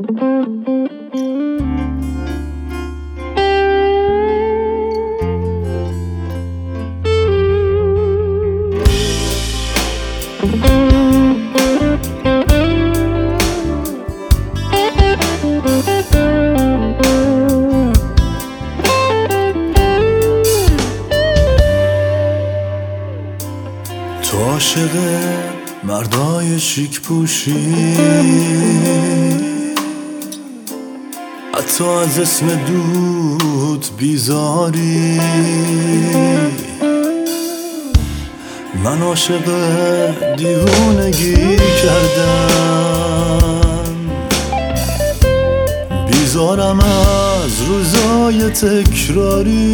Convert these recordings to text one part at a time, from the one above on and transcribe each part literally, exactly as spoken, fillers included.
تو عاشق مردای شیک پوشی، حتی از اسم دود بیزاری. من عاشق دیوونگی کردم، بیزارم از روزای تکراری.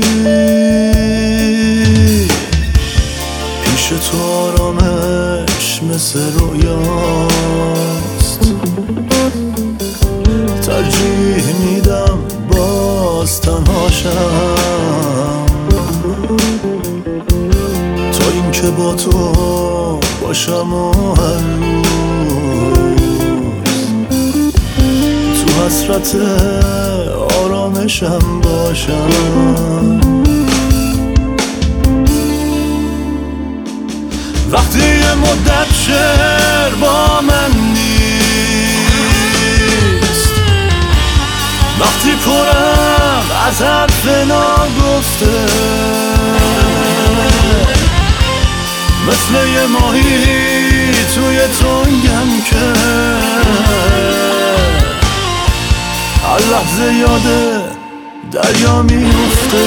پیش تو آرامش مثل رویاست، ترجیح میدم باز تنهاشم تا این که با تو باشم و هر روز تو حسرت آرامشم باشم. وقتی یه مدت شعر با من نیست، وقتی پرم از حرف ناگفته، مثل یه ماهی توی تنگم که هر لحظه یاده دریا میفته.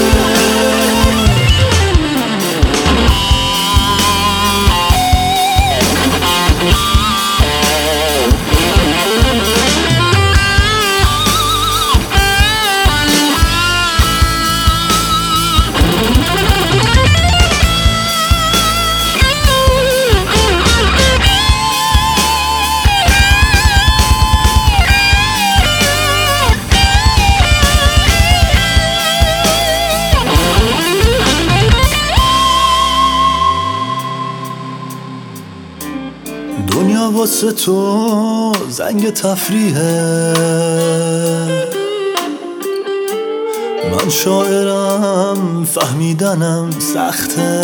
دنیا واسه تو زنگ تفریحه، من شاعرم فهمیدنم سخته.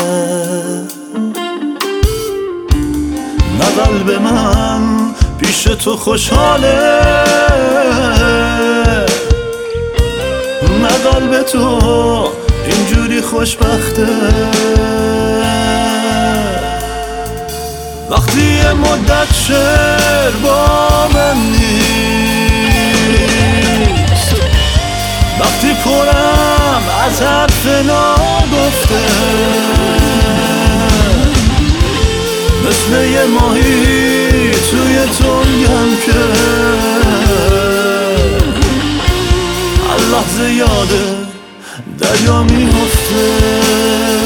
نه قلب من پیش تو خوشحاله، نه قلب تو اینجوری خوشبخته. وقتی یه مدت شعر با من نیست، وقتی پرم از حرف ناگفته، مثل یه ماهی توی تنگم که هر لحظه یاده دریا میفته.